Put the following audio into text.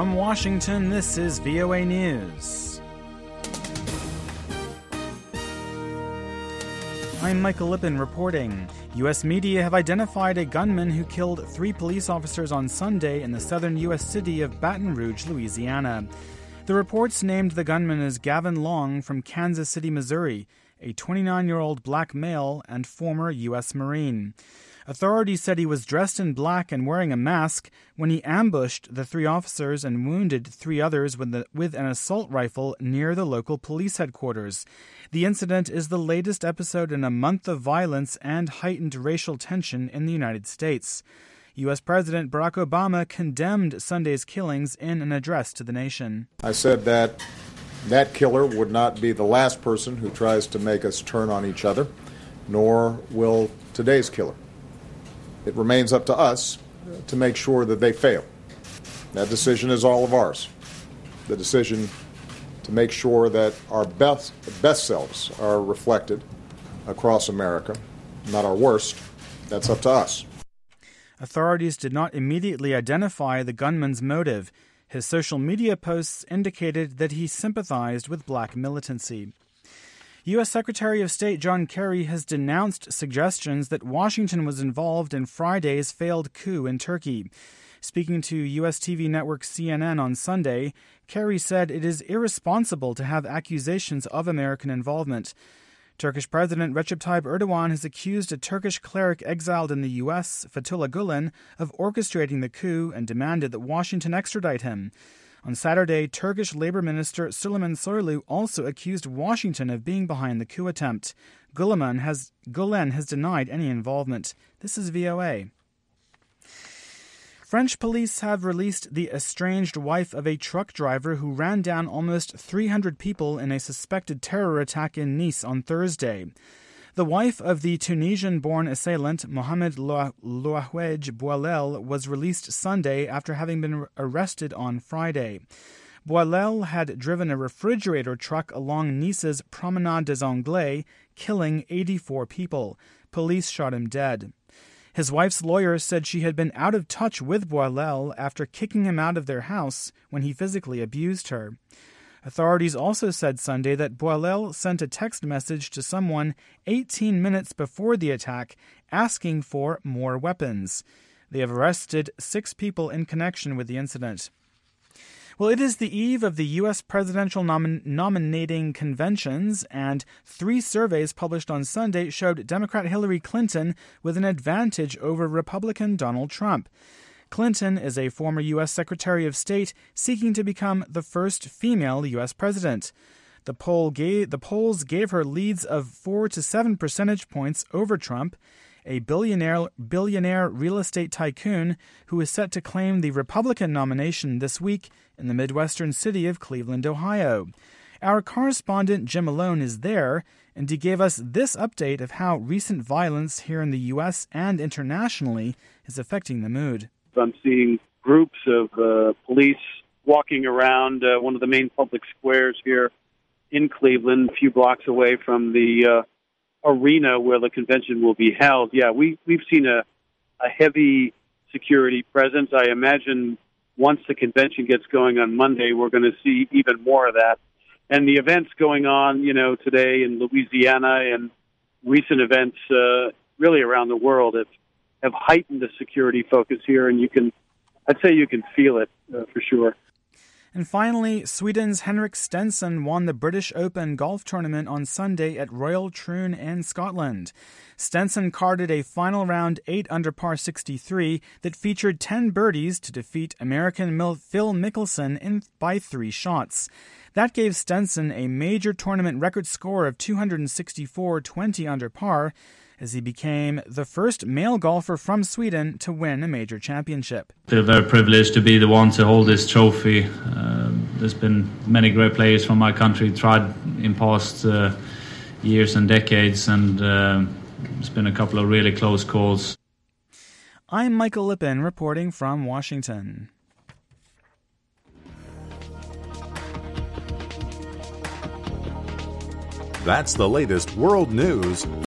From Washington, this is VOA News. I'm Michael Lippin reporting. U.S. media have identified a gunman who killed 3 police officers on Sunday in the southern U.S. city of Baton Rouge, Louisiana. The reports named the gunman as Gavin Long from Kansas City, Missouri, a 29-year-old black male and former U.S. Marine. Authorities said he was dressed in black and wearing a mask when he ambushed the 3 officers and wounded 3 others with an assault rifle near the local police headquarters. The incident is the latest episode in a month of violence and heightened racial tension in the United States. U.S. President Barack Obama condemned Sunday's killings in an address to the nation. I said that killer would not be the last person who tries to make us turn on each other, nor will today's killer. It remains up to us to make sure that they fail. That decision is all of ours. The decision to make sure that our best selves are reflected across America, not our worst, that's up to us. Authorities did not immediately identify the gunman's motive. His social media posts indicated that he sympathized with black militancy. U.S. Secretary of State John Kerry has denounced suggestions that Washington was involved in Friday's failed coup in Turkey. Speaking to U.S. TV network CNN on Sunday, Kerry said it is irresponsible to have accusations of American involvement. Turkish President Recep Tayyip Erdogan has accused a Turkish cleric exiled in the U.S., Fethullah Gulen, of orchestrating the coup and demanded that Washington extradite him. On Saturday, Turkish Labor Minister Süleyman Soylu also accused Washington of being behind the coup attempt. Gulen has denied any involvement. This is VOA. French police have released the estranged wife of a truck driver who ran down almost 300 people in a suspected terror attack in Nice on Thursday. The wife of the Tunisian-born assailant, Mohamed Louahouedj Boualel, was released Sunday after having been arrested on Friday. Boualel had driven a refrigerator truck along Nice's Promenade des Anglais, killing 84 people. Police shot him dead. His wife's lawyer said she had been out of touch with Boualel after kicking him out of their house when he physically abused her. Authorities also said Sunday that Boualel sent a text message to someone 18 minutes before the attack asking for more weapons. They have arrested 6 people in connection with the incident. Well, it is the eve of the U.S. presidential nominating conventions, and 3 surveys published on Sunday showed Democrat Hillary Clinton with an advantage over Republican Donald Trump. Clinton is a former U.S. Secretary of State seeking to become the first female U.S. president. The polls gave her leads of 4 to 7 percentage points over Trump, a billionaire real estate tycoon who is set to claim the Republican nomination this week in the Midwestern city of Cleveland, Ohio. Our correspondent Jim Malone is there, and he gave us this update of how recent violence here in the U.S. and internationally is affecting the mood. I'm seeing groups of police walking around one of the main public squares here in Cleveland, a few blocks away from the arena where the convention will be held. Yeah, we've seen a heavy security presence. I imagine once the convention gets going on Monday, we're going to see even more of that. And the events going on, today in Louisiana and recent events really around the world have heightened the security focus here, and I'd say you can feel it for sure. And finally, Sweden's Henrik Stenson won the British Open golf tournament on Sunday at Royal Troon in Scotland. Stenson carded a final round 8 under par 63 that featured 10 birdies to defeat American Phil Mickelson by 3 shots. That gave Stenson a major tournament record score of 264.20 under par, as he became the first male golfer from Sweden to win a major championship. I feel very privileged to be the one to hold this trophy. There's been many great players from my country tried in past years and decades, and it's been a couple of really close calls. I'm Michael Lippin reporting from Washington. That's the latest world news